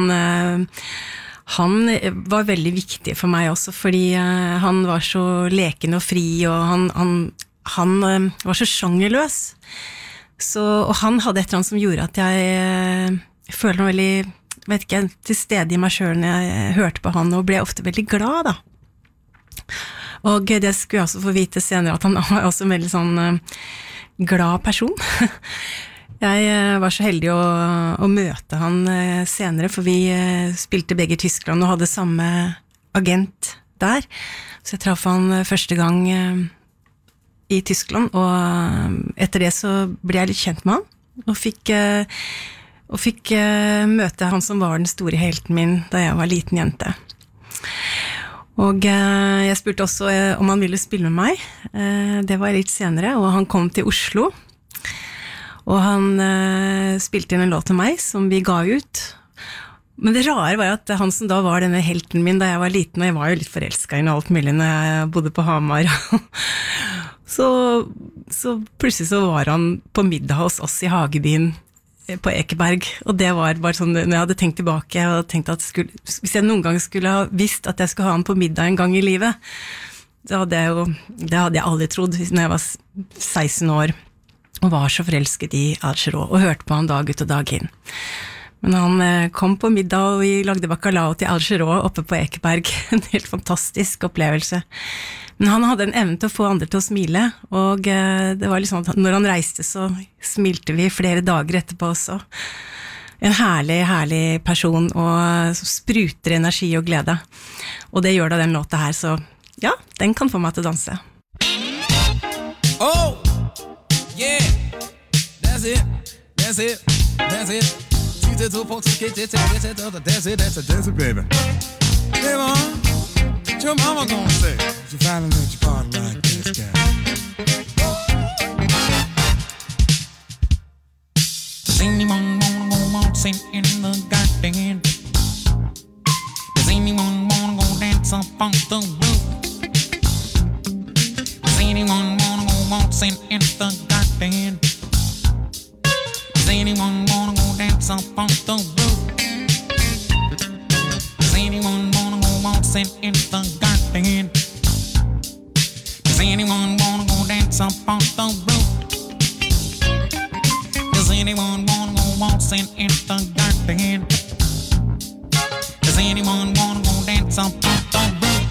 Han var veldig viktig for meg også, fordi han var så leken og fri, og han var så sjangerløs. Og han hadde et eller annet som gjorde at jeg følte meg veldig, vet ikke, til stede i meg selv når jeg hørte på han, og ble ofte veldig glad da. Og det skulle jeg også få vite senere, at han var også en veldig sånn glad person. Jeg var så heldig å møte han senere, for vi spilte begge i Tyskland og hadde samme agent der. Så jeg traff han første gang i Tyskland, og etter det så ble jeg litt kjent med han, og fikk møte han som var den store helten min da jeg var liten jente. Og jeg spurte også om han ville spille med meg. Det var litt senere, og han kom til Oslo. Og han spilte inn en låt til meg, som vi ga ut. Men det rare var at han som da var denne helten min da jeg var liten, og jeg var jo litt forelsket i alt mulig når jeg bodde på Hamar. Så plutselig så var han på middag hos oss i Hagebyen på Ekeberg, og det var bare sånn, når jeg hadde tenkt tilbake og tenkt at hvis jeg noen gang skulle ha visst at jeg skulle ha han på middag en gang i livet, det hadde jeg aldri trodd når jeg var 16 år og var så forelsket i Algerå og hørte på han dag ut og dag inn. Men han kom på middag, og vi lagde bacalao til Algerå oppe på Ekeberg, en helt fantastisk opplevelse. Men han hadde en evne til å få andre til å smile, og det var liksom at når han reiste så smilte vi flere dager etterpå også. En herlig, herlig person, og som spruter energi og glede. Og det gjør da den låta her, så ja, den kan få meg til å danse. Oh, yeah, that's it, that's it, that's it. That's it, baby. Hey, Mom, what your mama gonna say? She finally let you party like this guy. Does anyone wanna go waltzing in the garden? Does anyone wanna go dance up on the roof? Does anyone wanna go waltzing in the garden? Does anyone wanna go dance up on the roof? Does anyone wanna go waltzing in the garden? Does anyone wanna go dance up on the roof? Does anyone wanna go waltzing in the garden? Does anyone wanna go dance up on the roof?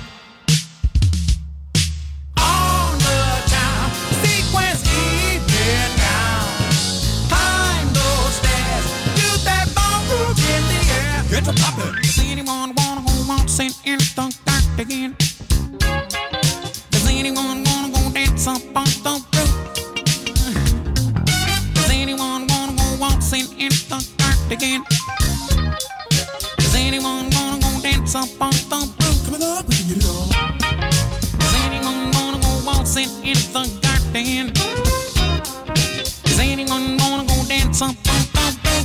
On the time, sequence evening now. Climb those stairs, do that ballroom in the air. Get to poppin'. Does anyone wanna go waltzing in the garden? Does anyone wanna go dance up on the roof? Does anyone wanna go waltzing in the garden? Does anyone wanna go dance up on the roof? Come on up, we can get it on. Does anyone wanna go waltzing in the garden? Does anyone wanna go dance up on the roof?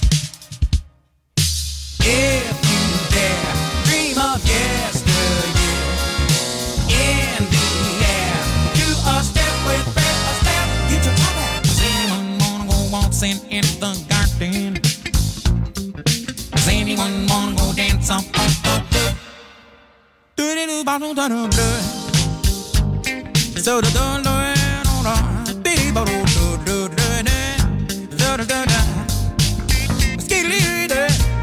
If you dare, dream of yesteryear. In the air, do a step with Fred Astaire. Get your top hat. Does anyone wanna go waltzing in the garden? Does anyone wanna go dance up on the roof? Do-do-do-ba-do-da-do-do. So-do-do-do-do-do. Be-do-do-do-do-do-do. Do-do-do-do. Skidly-do.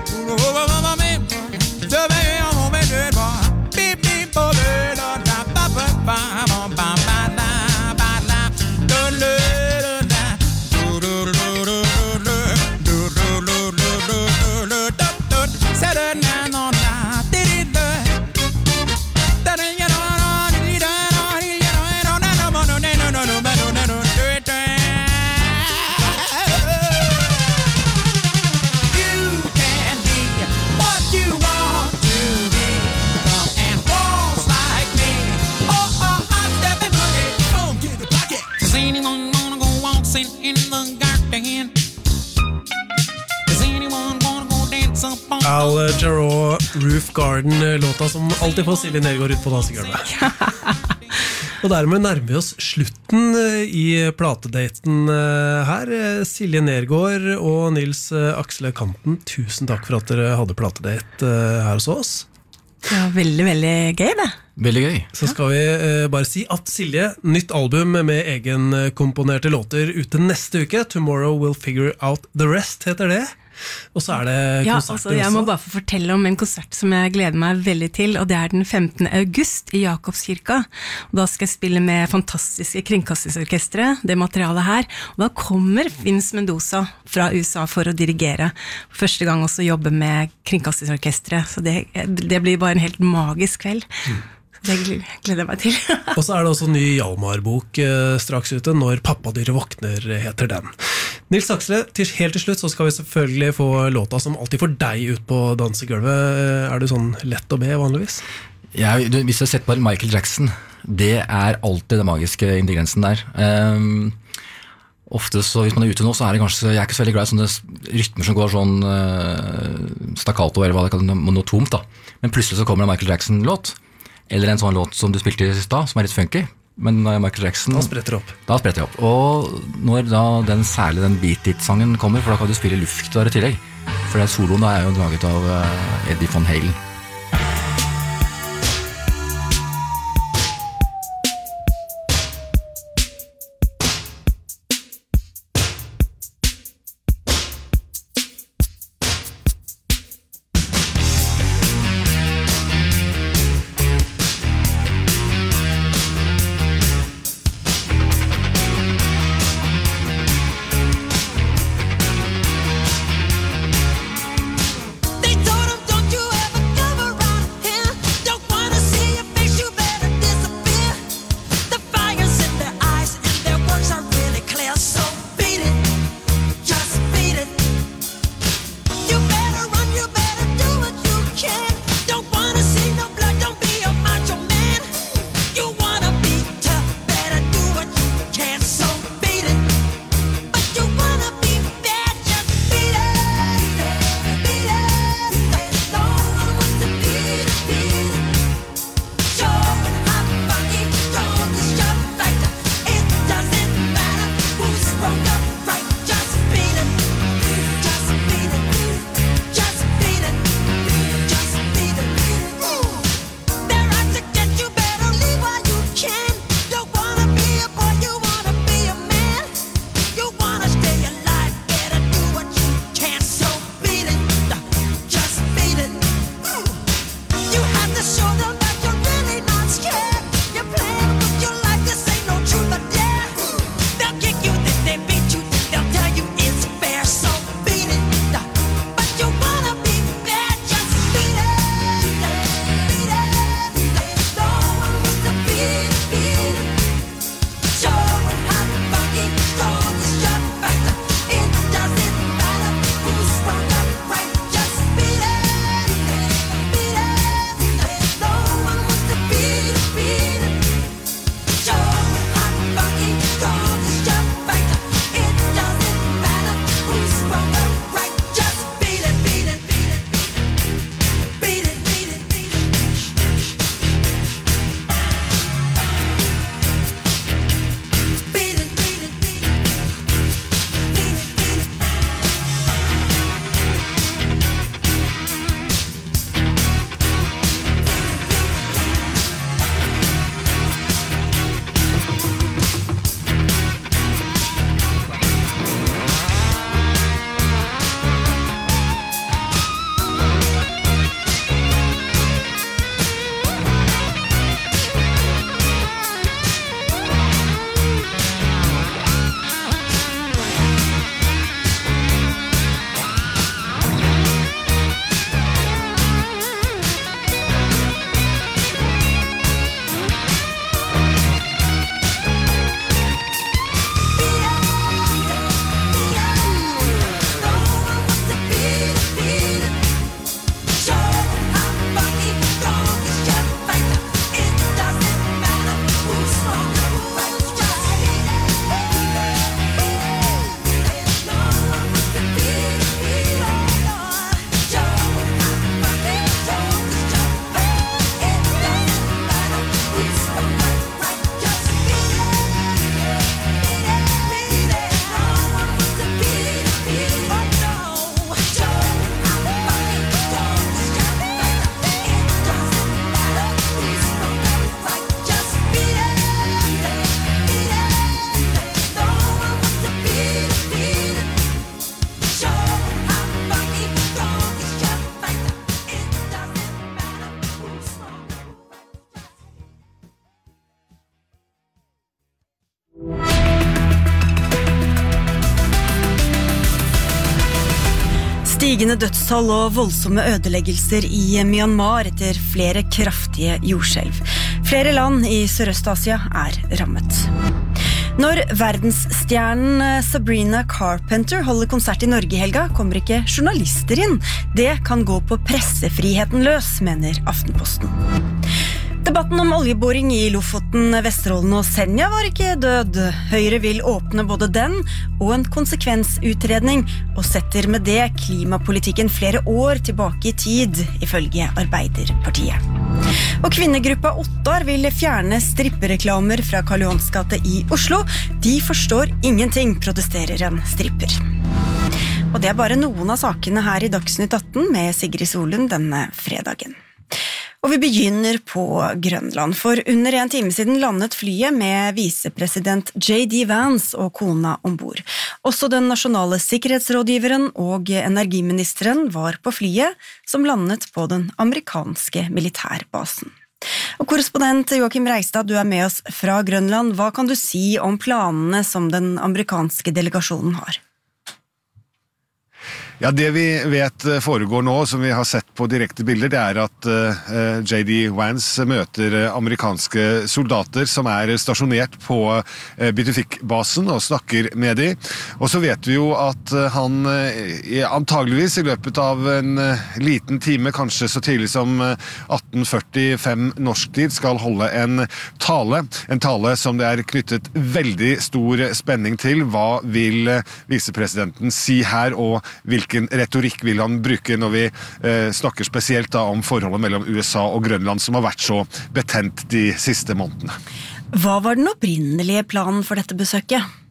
Al Jarreau, Roof Garden, låta som alltid får Silje Nergård ut på dansegulvet. Og dermed nærmer vi oss slutten i platedaten her. Silje Nergård og Nils Aksle Kanten, tusen takk for at dere hadde platedate her hos oss. Det var veldig, veldig gøy det. Veldig gøy. Så skal vi bare si at Silje, nytt album med egenkomponerte låter ute neste uke. Tomorrow We'll Figure Out The Rest heter det. Og så det konserter jeg må bare få fortelle om en konsert som jeg gleder meg veldig til, og det den 15. august i Jakobskirka. Og da skal jeg spille med fantastiske kringkastingsorkestre, det materialet her. Og da kommer Vince Mendoza fra USA for å dirigere. Første gang også jobbe med kringkastingsorkestre, så det blir bare en helt magisk kveld. Det gleder jeg meg til. Og så det også en ny Hjalmar-bok straks ute, Når pappadyret våkner heter den. Nils Aksle, helt til slutt så skal vi selvfølgelig få låta som alltid får deg ut på dansegulvet. Du sånn lett å be vanligvis? Hvis jeg setter på Michael Jackson, det alltid den magiske ingrediensen der. Ofte så hvis man ute nå, så det kanskje, jeg ikke så veldig glad i sånne rytmer som går sånn staccato, eller hva det kan, monotont da. Men plutselig så kommer en Michael Jackson-låt, eller en sånn låt som du spilte i stad, som litt funky, men Michael Jackson Da spretter det opp. Og når da særlig den Beat It-sangen kommer, for da kan du spille luft der i tillegg, for soloen da jo draget av Eddie Van Halen. They told him, don't you ever Stigende dødstall og voldsomme ødeleggelser i Myanmar etter flere kraftige jordskjelv. Flere land i Sørøst-Asia er rammet. Når verdensstjernen Sabrina Carpenter holder konsert i Norge i helga, kommer ikke journalister inn. Det kan gå på pressefriheten løs, mener Aftenposten. Debatten om oljeboring i Lofoten, Vesterålen og Senja var ikke død. Høyre vil åpne både den og en konsekvensutredning, og setter med det klimapolitikken flere år tilbake i tid, ifølge Arbeiderpartiet. Og kvinnegruppa Ottar vil fjerne strippereklamer fra Karl Johans gate i Oslo. De forstår ingenting, protesterer en stripper. Og det er bare noen av sakene her i Dagsnytt 18 med Sigrid Solund denne fredagen. Og vi begynner på Grønland, for under en time siden landet flyet med visepresident J.D. Vance og kona ombord. Også den nasjonale sikkerhetsrådgiveren og energiministeren var på flyet som landet på den amerikanske militærbasen. Og korrespondent Joachim Reistad, du er med oss fra Grønland. Hva kan du si om planene som den amerikanske delegasjonen har? Ja, det vi vet foregår nå, som vi har sett på direkte bilder, det er at J.D. Vance møter amerikanske soldater som er stasjonert på Bitufik-basen og snakker med dem. Og så vet vi jo at han antageligvis i løpet av en liten time, kanskje så tidlig som 18:45 norsk tid, skal holde en tale som det er knyttet veldig stor spenning til. Hva vil visepresidenten si her, og hvilken retorikk vil han bruke når vi snakker spesielt da om forholdet mellom USA og Grønland, som har vært så betent de siste månedene? Hva var den opprinnelige planen for dette besøket?